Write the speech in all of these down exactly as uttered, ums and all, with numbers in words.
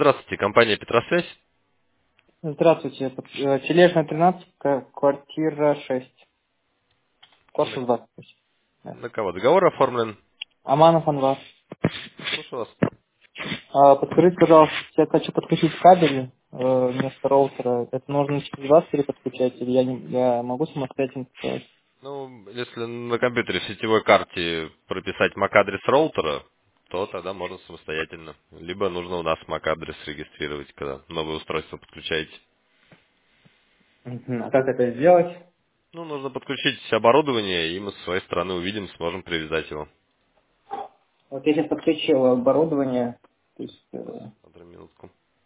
Здравствуйте, компания Петросвязь. Здравствуйте. Под- э, Тележная тринадцать, ка- квартира шесть. На, Коршун двадцать. Да. на кого договор оформлен? Аманов Анвар. Слушаю вас. А, Подскажите, пожалуйста, я хочу подключить кабель э, вместо роутера. Это нужно через вас переподключать, или я, не, я могу самостоятельно сделать? Ну, если на компьютере в сетевой карте прописать MAC-адрес роутера, то тогда можно самостоятельно. Либо нужно у нас MAC-адрес регистрировать, когда новое устройство подключаете. Мгм. А как это сделать? Ну, нужно подключить оборудование, и мы со своей стороны увидим, сможем привязать его. Вот я сейчас подключил оборудование. То есть, э, Одну минутку.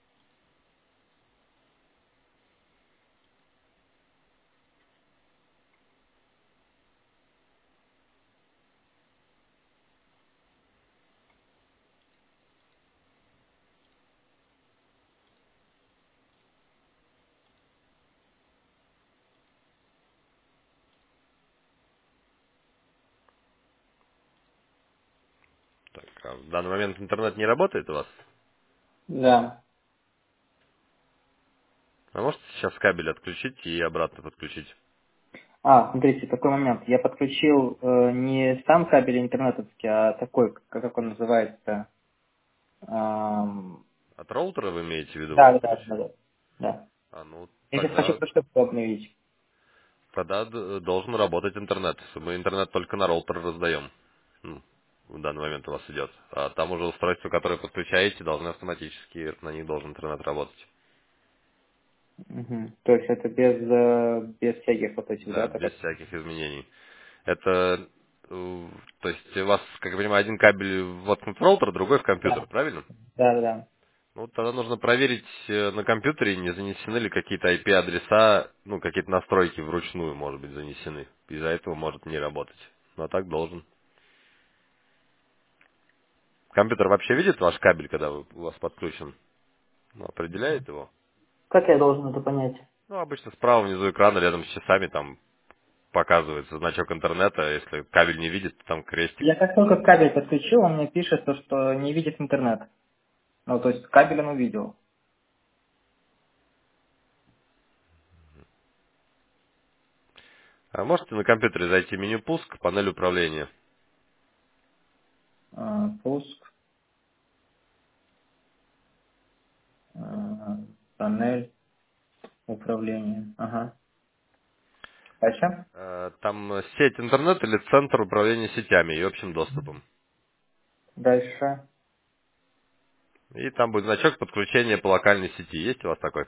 Так, а в данный момент интернет не работает у вас? да. А можете сейчас кабель отключить и обратно подключить? А, смотрите, такой момент. Я подключил э, не сам кабель интернетовский, а такой, как как он называется. ам, От роутера вы имеете в виду Да, да, да, подключение? да. Да. А, ну, Я сейчас хочу тогда кое-что обновить. Тогда д- должен работать интернет. Мы интернет только на роутер раздаем. Ну, в данный момент у вас идет. А там уже устройства, которые подключаете, должны автоматически, на них должен интернет работать. Мгм. То есть это без, э, без всяких вот этих, Да, да, так? без всяких изменений. Это, э, то есть у вас, как я понимаю, один кабель воткнут в роутер, другой в компьютер, Да, правильно? да, да. да. Ну, тогда нужно проверить э, на компьютере, не занесены ли какие-то ай пи-адреса, ну, какие-то настройки вручную, может быть, занесены. Из-за этого может не работать. Но так должен. Компьютер вообще видит ваш кабель, когда вы- у вас подключен? Ну, определяет его? Как я должен это понять? Ну, обычно справа внизу экрана, рядом с часами, там показывается значок интернета. Если кабель не видит, то там крестик. Я как только кабель подключил, он мне пишет, то, что не видит интернет. Ну, то есть кабель он увидел. А можете на компьютере зайти в меню «Пуск», панель управления. А, пуск, а, панель управления. Ага. Дальше? Э, Там э, сеть интернет или центр управления сетями и общим доступом. Дальше. И там будет значок подключения по локальной сети. Есть у вас такой?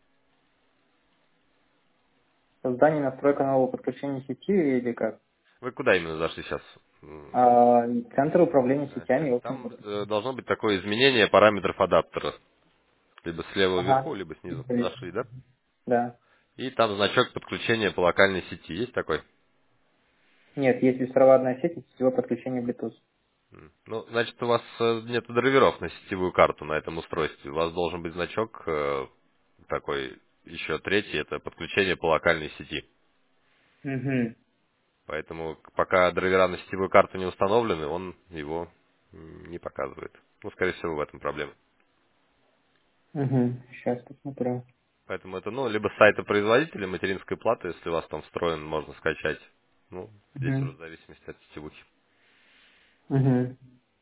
Создание и настройка нового подключения сети или как? Вы куда именно зашли сейчас? А, центр управления сетями и общим Там доступом. э, должно быть такое изменение параметров адаптера. Либо слева Ага. вверху, либо снизу. Зашли, да? Да. И там значок подключения по локальной сети. Есть такой? Нет, есть беспроводная сеть и сетевое подключение Bluetooth. М. Ну, значит, у вас э, нет драйверов на сетевую карту на этом устройстве. У вас должен быть значок э, такой, еще третий, это подключение по локальной сети. Угу. Поэтому к- пока драйвера на сетевую карту не установлены, он его м, не показывает. Ну, скорее всего, в этом проблема. Угу. Сейчас посмотрю. Поэтому это, ну, либо с сайта производителя материнской платы, если у вас там встроен, можно скачать. Ну, здесь Угу. уже в зависимости от сетевухи. Угу.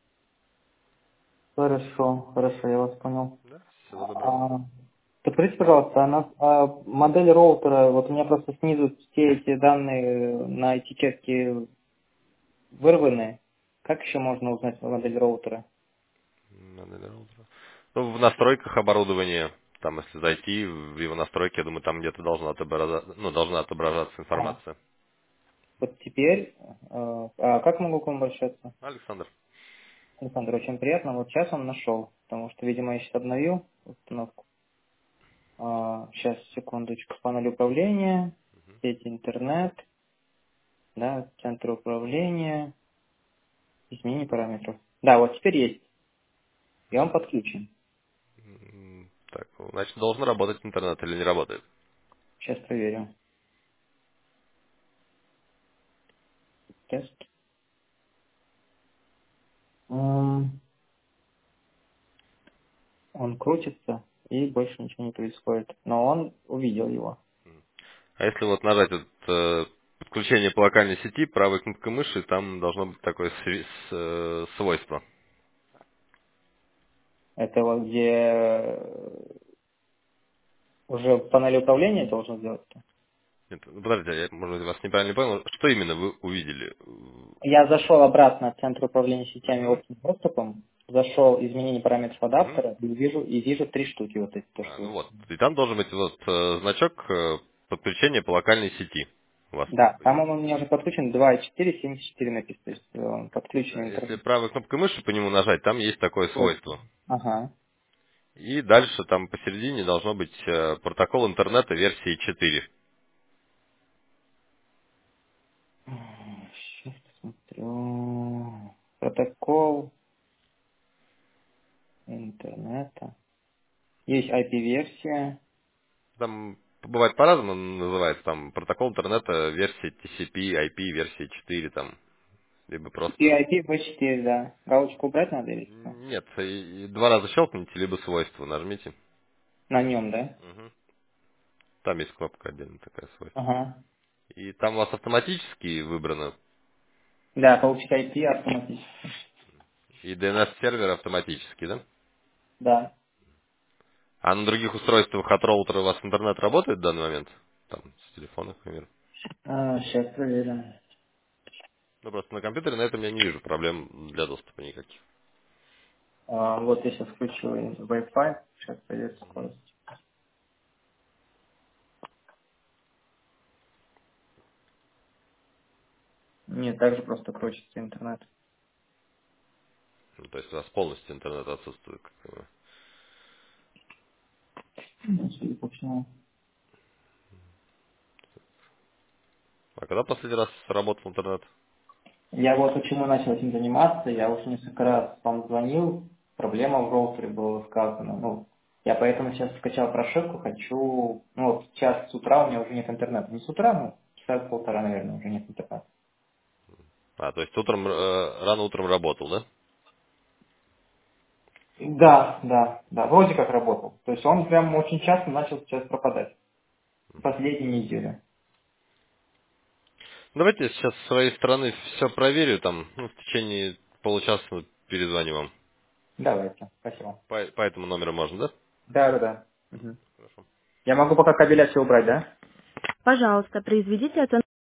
Хорошо, хорошо, я вас понял. Да, всего доброго. А, Подскажите, пожалуйста, а на- а модель роутера, вот у меня просто снизу все эти данные на этикетке вырваны. Как еще можно узнать модель роутера? Модель роутера. Ну, в настройках оборудования, там, если зайти в его настройки, я думаю, там где-то должна отображаться, ну, должна отображаться А, информация. вот теперь, э, а как могу к вам обращаться? Александр. Александр, очень приятно. Вот сейчас он нашел, потому что, видимо, я сейчас обновил установку. А, сейчас, секундочку. Панель управления, сеть интернет, да, центр управления, изменение параметров. Да, вот теперь есть. И он подключен. М, Так, ну, значит, должен работать интернет или не работает? Сейчас проверю. Тест. М, Он крутится, и больше ничего не происходит. Но он увидел его. А если вот нажать это э, подключение по локальной сети, правой кнопкой мыши, там должно быть такое сви- с- э, свойство. Это вот где э, уже в панели управления должен сделать-то. Нет, ну, подождите, я, может быть, вас неправильно понял. Что именно вы увидели? Я зашел обратно в центр управления сетями Угу. общим доступом, зашел изменение параметров Угу. адаптера и вижу, и вижу три штуки вот эти, то, А, что ну вы- вот. И там должен быть вот э, значок э, подключения по локальной сети. У вас там Да, там появился. он у меня уже подключен два и четыре семьдесят четыре написано, то есть э, он Да, подключен если интернет. правой кнопкой мыши по нему нажать, там есть такое Вот. свойство. Ага. И дальше там посередине должно быть э, протокол интернета версии четыре. Сейчас посмотрю. Протокол интернета. Есть ай пи-версия. Там бывает по-разному называется, там протокол интернета версии ти си пи, ай пи версии четыре, там, либо И просто... ай пи ви четыре, да. Галочку убрать надо или что? Нет, и- и два раза щелкните, либо свойство нажмите. На нем, да? Мгм. Там есть кнопка отдельно такая свойство. Ага. И там у вас автоматически выбрано, Да, получить ай пи автоматически. и ди эн эс-сервер автоматически, да? Да. А на других устройствах от роутера у вас интернет работает в данный момент? Там, с телефона, к примеру. А, сейчас проверим. Ну, просто на компьютере на этом я не вижу проблем для доступа никаких. А, вот я сейчас включу Wi-Fi. Сейчас пойдет скорость. Нет, также просто крутится интернет. Ну, то есть у вас полностью интернет отсутствует. Как бы. Ну, судя по всему. А когда последний раз работал интернет? Я вот почему начал этим заниматься. Я уже несколько раз вам звонил. Проблема в роутере была сказана. Ну, я поэтому сейчас скачал прошивку. Хочу... Ну, вот сейчас с утра у меня уже нет интернета. Не с утра, ну, часа полтора, наверное, уже нет интернета. А, то есть утром, э, рано утром работал, да? Да, да, да. Вроде как работал. То есть он прям очень часто начал сейчас пропадать. Последнюю неделю. Давайте я сейчас с своей стороны все проверю, там, ну, в течение получаса вот перезвоню вам. Давайте. Спасибо. По, по этому номеру можно, да? Да, да, да. Мгм. Хорошо. Я могу пока кабеля все убрать, да? Пожалуйста, произведите оценку.